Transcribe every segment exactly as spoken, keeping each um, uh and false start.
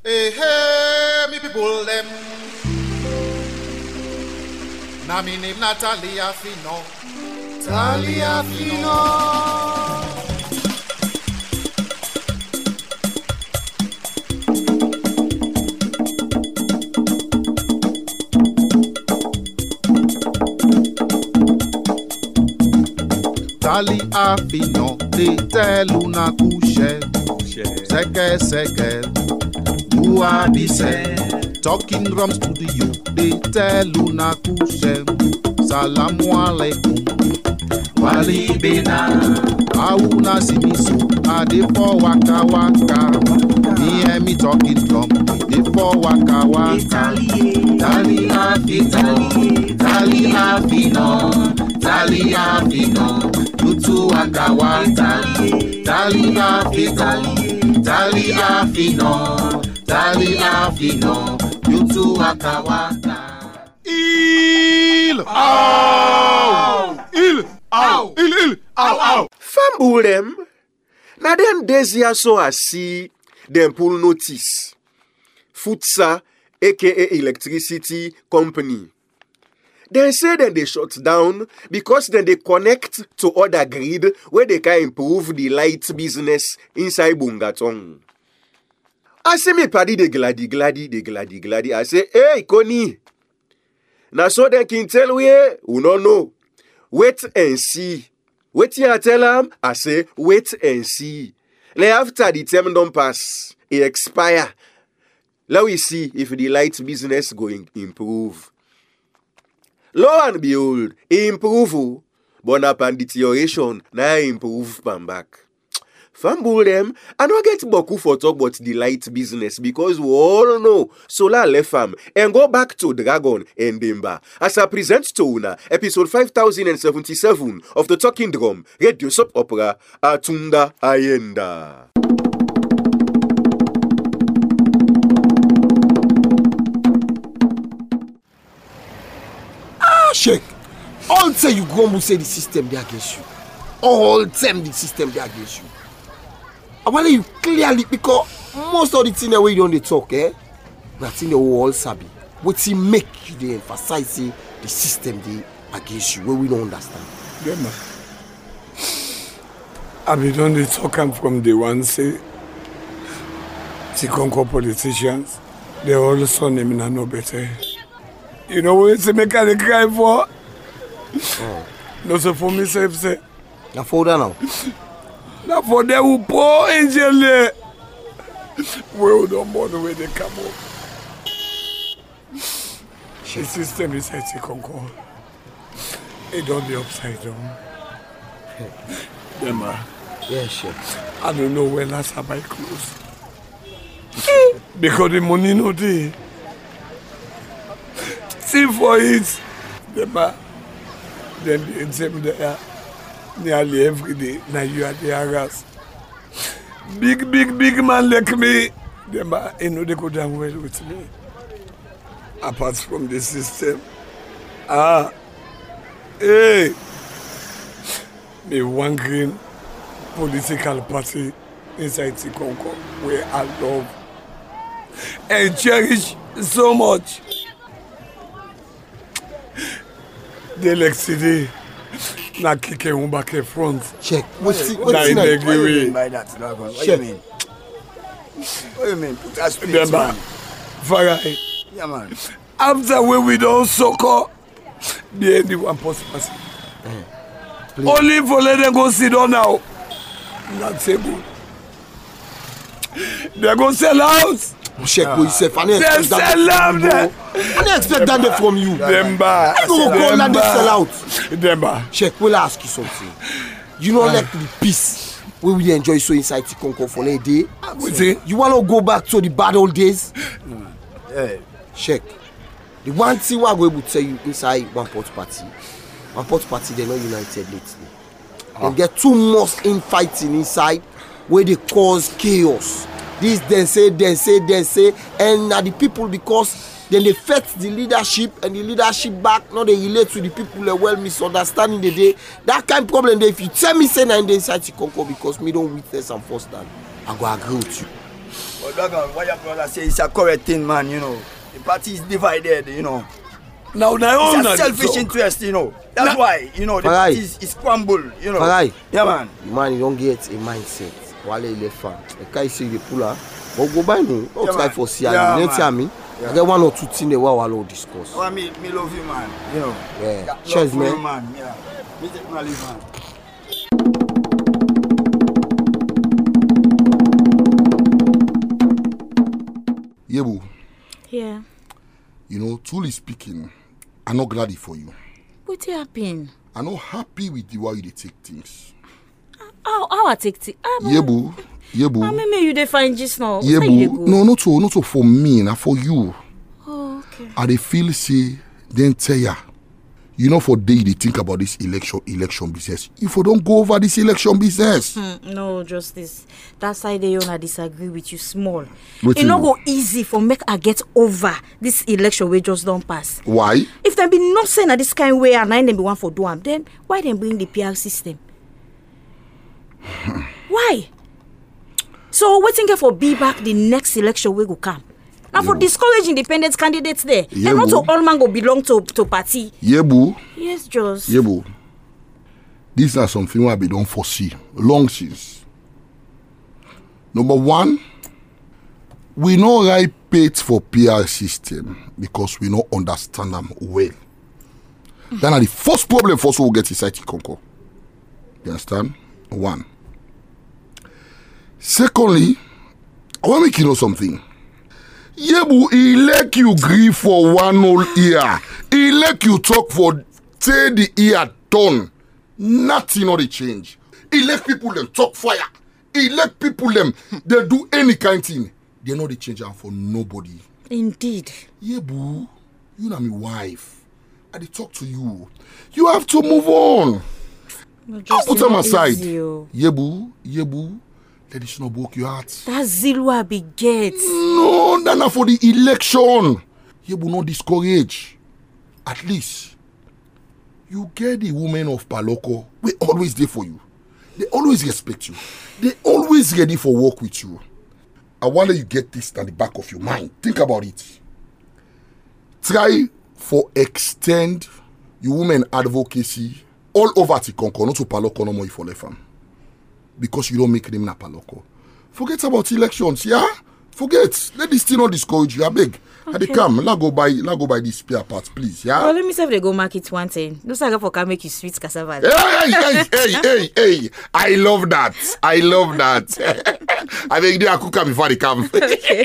Hey, hey, me people them. Na me name Natalia Fino. Natalia Fino. Natalia Fino. Te tell una couche. Seke seke. Who are these? Talking drums to the youth. They tell una kushe. Salamu alaikum. Wali bena. Auna simiso. Ade for waka waka. Me and me talking drum. Ade for waka waka. Tali afino. Tali afino. Tali afino. Tutu waka waka. Tali afino. Tali afino. Tali afino, yutu waka waka. Il, ow, il, ow, il, il, ow, ow. Famboul them, na dem days ya so I see them pull notice. Futsa, aka electricity company. They say that they shut down because then they connect to other grid where they can improve the light business inside Bungatong. I say me paddy de gladi gladi de gladi gladi. I say, hey, Connie. Now so they can tell we, we no know. Wait and see. Wait here, tell them. I say, wait and see. Like after the term don't pass, it expire. Let we see if the light business going improve. Lo and behold, it improve. But upon deterioration, now improve pan back. Famboul them, I don't get boku for talk about the light business because we all know solar left farm and go back to Dragon and Demba. As I present to una episode five thousand seventy-seven of the Talking Drum, Radio Soap Opera, Atunda Ayenda. Ah, Sheikh, all say you go and say the system they against you. All time the system they against you. I want you clearly because most of the things that we don't talk, eh? That's in the whole sabi. What he make you they emphasize say, the system they against you where we don't understand. Yeah, man. I be done the talk from the one say the Concord politicians, they all son them in no better. You know what they make a cry for? Oh. No, so for me, say, say. Now for that now. Now for them who poor angel there. We don't know where they come up. The system is at the Concord. It don't be upside down. Demba. Yeah, sure. I don't know when last time I close. Because the money no there. See for it. Demba. Then the exam there. Nearly every day, now you are the harass. Big, big, big man like me, they know they go down well with me. Apart from the system. Ah, hey, me one green political party inside the Concord where I love and cherish so much. The electricity. Na kike un back front. Check. What you mean by that, Dragon? What do you mean? What do you mean? Put us straight, man. Farai. Yeah, man. After when we don't succor, the anyone possible. Mm. Only for let them go sit down now. Not say good. They're going to sell house. Check ah. yourself. I didn't expect that from you. I didn't expect that from you. Demba. I don't go and they sell out. Demba. Check, we'll ask you something. You know, ah. like the peace we will enjoy so inside the Concord for a day. So, you want to go back to the bad old days? Mm. Yeah. Check. The one thing we are going to tell you inside one pot party. One pot party, they're not united lately. Ah. They get too much infighting inside where they cause chaos. This then say, then say, then say, and now the people because then they fed the leadership and the leadership back, now they relate to the people that well misunderstanding the day. That kind of problem there, if you tell me say now in the inside to Concord because me don't witness and first stand, I go agree with you. But Dragon, what your brother say is a correct thing, man, you know. The party is divided, you know. Now, now, it's a selfish interest, you know. That's now, why, you know, the party is, is crumbled, you know. Farai. Yeah, man. Man, you don't get a mindset. Wale ile fan. The guy say the puller. But go by me. Don't yeah, try for C I. Yeah, you don't tell me. Yeah. I get one or two things that we will discuss. Oh, me, me love you, man. You know. Yeah. yeah cheers, man. You, man. Yeah. Me take my leave, man. Yebu. Yeah. You know, truly speaking, I'm not glad for you. What happened? I'm not happy with the way you take things. How how I take things? Yebu, Yebu. I mean, you define just now. Yebu, no, not so, not so for me, not for you. Oh, okay. I they feel say, then tell ya. You know, for day they think about this election, election business. If you don't go over this election business, hmm, no, Justice. That's why they wanna disagree with you small. What it not go easy for make I get over this election we just don't pass. Why? If there be no saying that this kind of way and I them be one for do am, then why then bring the P R system? Why? So waiting for be back the next election we go come. And for discourage independent candidates there. Yeah, and not to all man go belong to, to party. Yebu. Yes, Jos. Yebu. These are something I be don't foresee long since. Number one, we no right paid for P R system because we no understand them well. Mm-hmm. Then the first problem for us will get inside the Concord. You understand? One. Secondly, I want to make you know something. Yebu, he let you grieve for one whole year. He let you talk for say the year done. Nothing or the change. He let people them talk fire. He let people them they do any kind of thing. They know the change for nobody. Indeed. Yebu, you know my wife. I did talk to you. You have to move on. Don't put them aside. Yebu, Yebu. Let it not broke your heart. That's zeal I be get. No, that's not for the election. You will not discourage. At least, you get the women of Paloko. We always there for you. They always respect you. They always ready for work with you. I want you get this at the back of your mind. Think about it. Try for extend your women advocacy all over Tikonko, not to Paloko no more for the farm. Because you don't make them na Paloko. Forget about elections, yeah? Forget. Let this thing not discourage you, I beg. Okay. They come, let go buy, let go buy these spare parts, please, yeah? Well, let me say if they go market one thing. Those are for can make you sweet cassava. Hey, hey, hey, hey, hey. I love that. I love that. I think they are cooking before they come. Okay.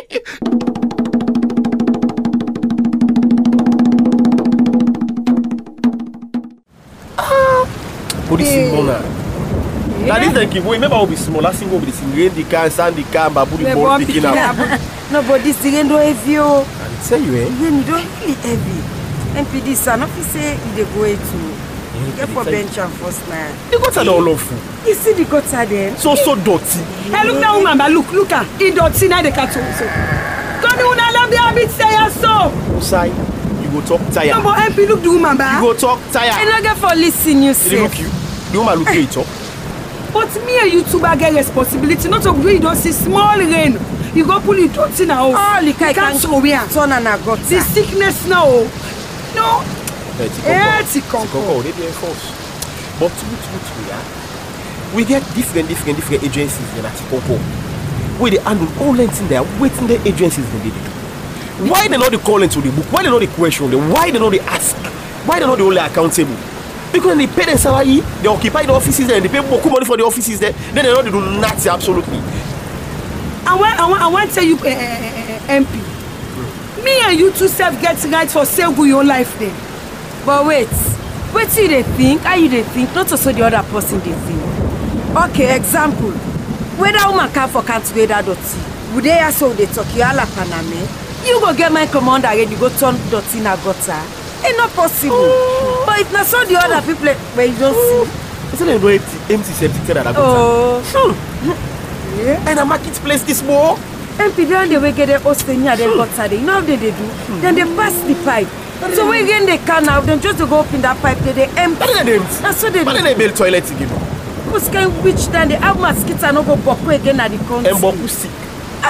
Police Mona. Now this is give way. Remember how we small. Last thing we be the rain, the can, sand, the can, babu the ball picking up. No, but this rain don't heavy. I tell you, eh? Rain don't really heavy. M P D son, if you say you go to get for bench and first man. The gutter all awful. You see the gutter there? So so dirty. Hey, look now, woman. Look, look at the dirty now. The cat also. Don't you wanna let me have it say so? Usai, you go talk tired. No, but M P look the woman, ba. You go talk tired. I not get for listen you say. Look you. The woman look you talk. But me and YouTuber get responsibility not to do you don't see small rain. You go pull it out in a house. Oh, you can't show me. Turn and I got the sickness now. No. It's a concord. They be enforced. But to to yeah, we get different, different, different agencies in Atikonko. Where they handle all lengths in there, waiting the agencies they do. Why they not the call into the book? Why they not the question? Why they not the ask? Why they not the only accountable? Because they pay their salary, they occupy the offices there, and they pay more money for the offices there, then they don't do nothing, absolutely. I want, I want, I want to tell you, uh, uh, M P, mm. me and you two self get right for sale with your life there. But wait, wait till they think, how you they think, not also the other person they think. Okay, example, whether woman come for can't wear that dirty, would they also they talk you all paname? You go get my commander ready, go turn dirty in a gutter. It's not possible. Oh. But if not so the other people where you don't oh. see. It's not empty, empty septic that I got. Oh. Hmm. Yeah. And a marketplace this more. M P then they will get their Ostenia, they got Saturday. You know what they do? Hmm. Then they pass the pipe. Mm. So when again they can now, then just to go up in that pipe, they, they empty. But they empty. That's what they do. But then they build toilets again. Who's kind which then they have mosquitoes and no go boku again at the country. And boku sick. Ah.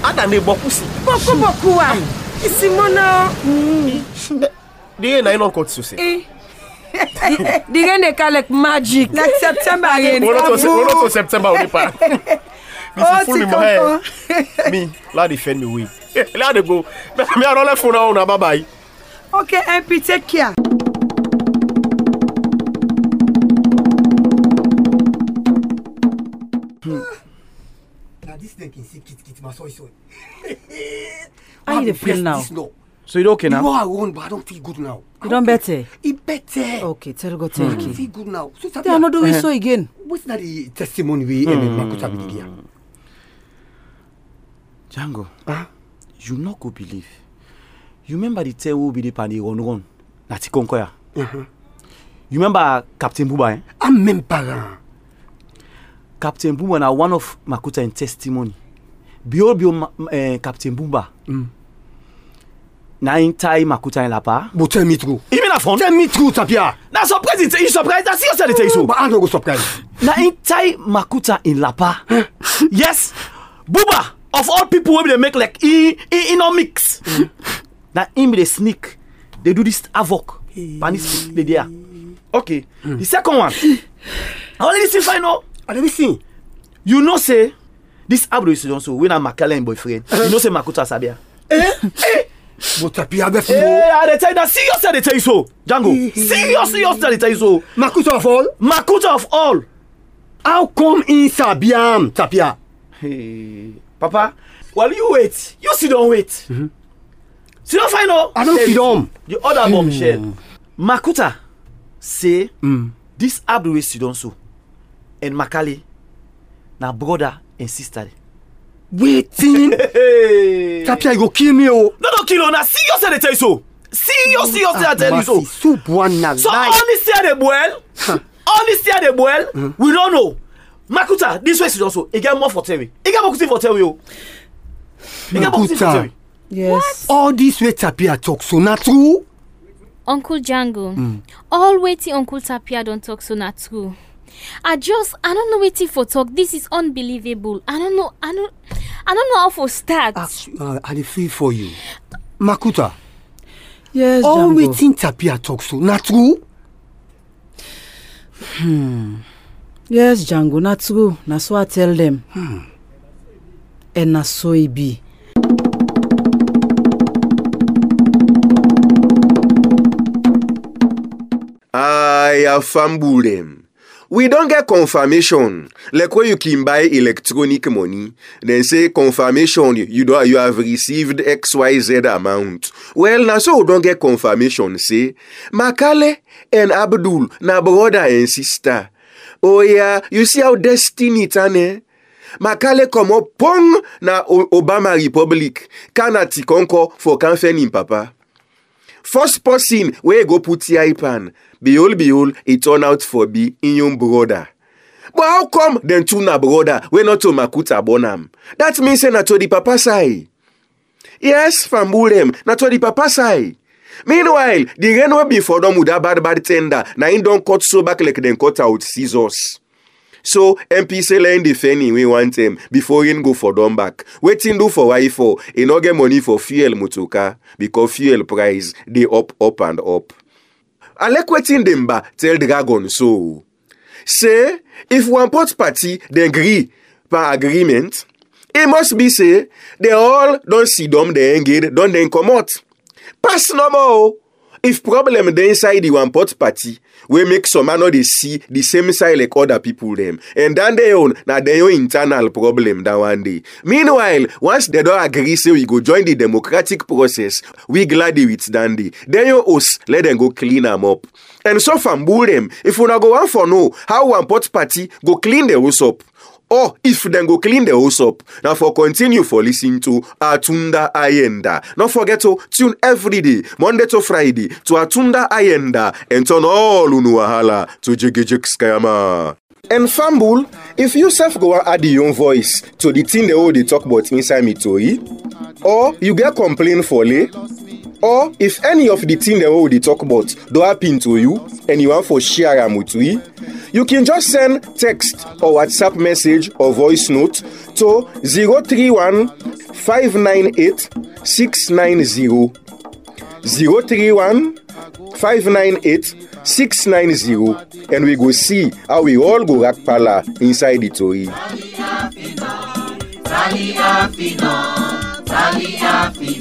Ada ne bokusi. Boku boku wa. Isimono. The na non cut so say. Eh. The rain they call like magic. Like September again. One to September only pa. Oh, full me my hair. Me, la defend me way. La dey go. Me I roll phone now, bye bye. Okay, M P, take care. Now this thing can see kit kit my soy soy. How you dey feel now? So you okay now? You are wrong, but I don't feel good now. You don't better? It better. Okay, tell go take I it. don't feel good now. So They are not doing so again. What's that the testimony we mm. Makuta be here? Django, huh? You not go believe. You remember the tale who be the pandi run run? Nati Konkoya. Uh-huh. You remember Captain Buba? Eh? I remember. Captain Buba na one of Makuta in testimony. Bio bio uh, Captain Buba. Mm. Na in tie Makuta in Lapa. But tell me true. Even a phone. Tell me true, Tapia. Na surprise it. You surprised? I see you said it so. But I don't go surprise. Na in tie Makuta in Lapa. Yes, Buba. Of all people, when they make like in in no mix. Mm. Now in they sneak, they do this havoc. Panis they there. Okay. Mm. The second one. Only this is final. I never seen. You know say this Abdo is also when I'm Makala boyfriend. You know say Makuta Sabia. Eh? Eh? But Tapia be for. Eh, I tell you that seriously they tell you so. Django. Seriously, seriously they tell you so. Makuta of all. Makuta of all. How come in Sabiam, Tapia? Hey. Papa, while you wait, you sit down wait. Mm-hmm. Sit down final. I don't sit down. The other mm. bombshell. Makuta say mm. this Abdul sit down so. And Makali, na brother and sister. Waiting. Hey. Tapia, you go kill me, oh. No, no, kill you. Na seriously they tell you so. Serious, serious they tell you so. So buana. So only see the boil. Only see the boil. Mm. We don't know. Makuta, this way is also. He get more for Terry. He get more for Terry. He get more for Terry. Yes. All this way Tapia talk so not true. Uncle Django, mm. all waiting Uncle Tapia don't talk so not true. I just, I don't know waiting for talk. This is unbelievable. I don't know, I don't, I don't know how to start. Uh, I feel for you, Makuta. Yes, all Django. waiting Tapia talk so not true. Hmm. Yes, Django, not true. Na so I tell them. Hmm. And na so it be. I have fumbled them. We don't get confirmation. Like when you can buy electronic money, then say confirmation you do you have received X Y Z amount. Well, now so we don't get confirmation. Say Makale and Abdul na brother and sister. Oh yeah, you see how destiny turn, eh? Makale come up pong na Obama Republic. Kanati konko for campaigning papa. First person where go put your pan. Behold, behold, it turn out for be in your brother. But how come then two na brother we not to Makuta Bonam? That means say na to the papa side. Yes, Fambulem, na to the papa side. Meanwhile, the rain will be for them with a bad bad tender. Na in don't cut so back like them cut out scissors. So M P say line defending we want him before he go for them back. Waiting do for why for he no get money for fuel mutuka because fuel price they up up and up. I like waiting them ba tell Dragon so. Say if one pot party they agree by agreement, it must be say they all don't see them they engage don't then come out. Pass no more. If problem dey inside the one pot party, we make some man no dey see the same side like other people them. And then they own na their own internal problem that one day. Meanwhile, once they don't agree say we go join the democratic process, we gladly with Dandy. Then you us let them go clean them up. And so from them, if we not go on for no, how one pot party go clean the house up. Or if then go clean the house up, now for continue for listening to Atunda Ayenda. Don't forget to tune every day, Monday to Friday, to Atunda Ayenda and turn all unuahala to Jigijik Skayama. And Fambul, if you self go and add your own voice to the thing they all they talk about inside me toy, or you get complaint for lay, or if any of the thing they all they talk about do happen to you and you want for share am with we, you can just send text or WhatsApp message or voice note to zero three one five nine eight six nine zero. zero three one five nine eight six nine zero, and we go see how we all go rock pala inside the Tori. Tali Afino, Tali Afino.